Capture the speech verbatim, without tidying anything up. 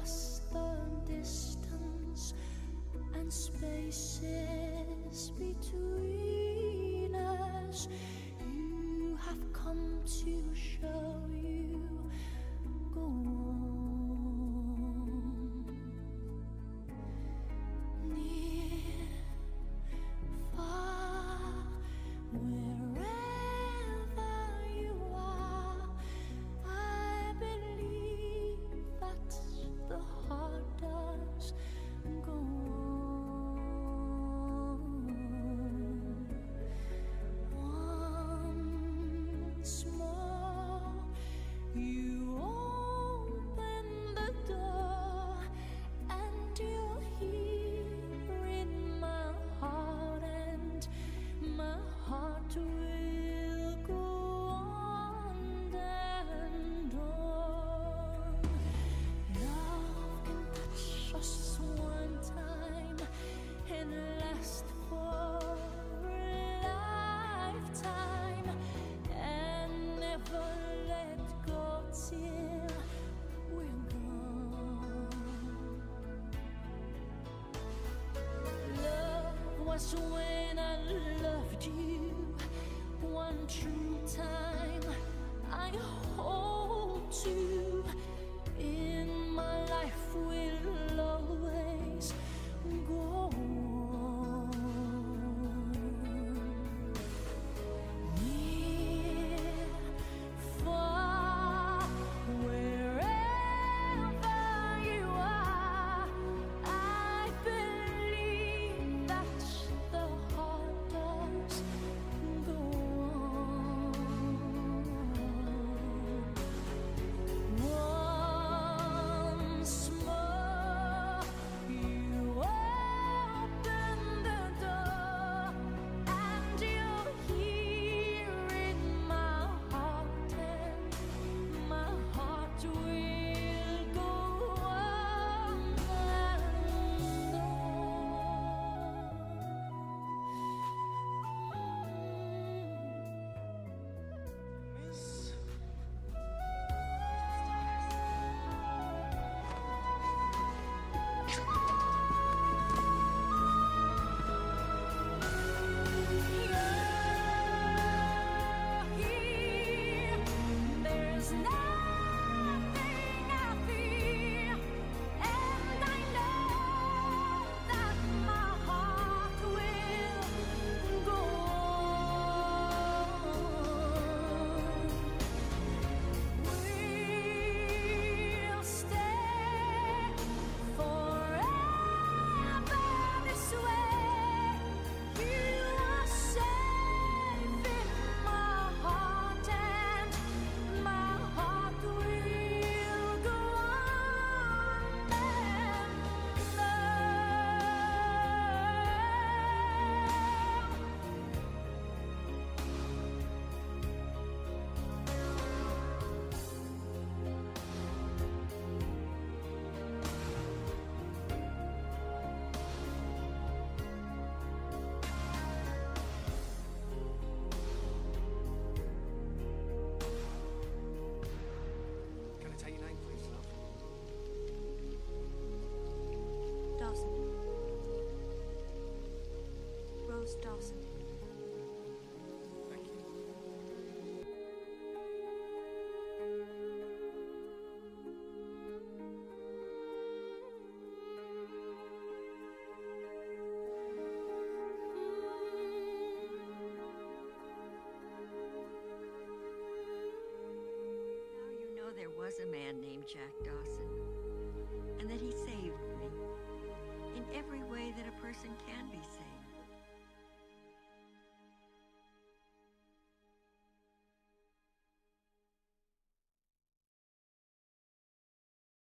across the distance and spaces between us. You have come to show you go on. Near, far, wherever you are, I believe that the heart does go on. Once more, you open the door, and you're here in my heart, and my heart will go on and on. Love can touch us one time and last for a lifetime, and never let go till we're gone. Love was when I loved you one true time. I hold you in my life, will always go on. Near, far, wherever you are, I believe that the heart does go on. Once more, you open the door, and you're here in my heart, and my heart will go on and on. Miss. There's nothing I fear, and I know that my heart will go on. We'll stay forever this way. You are safe in my heart, and my heart will go on and Can I take your name, please, love? Dawson. Rose Dawson. Thank you. Now you know there was a man named Jack Dawson, and that he saved me in every way that a person can be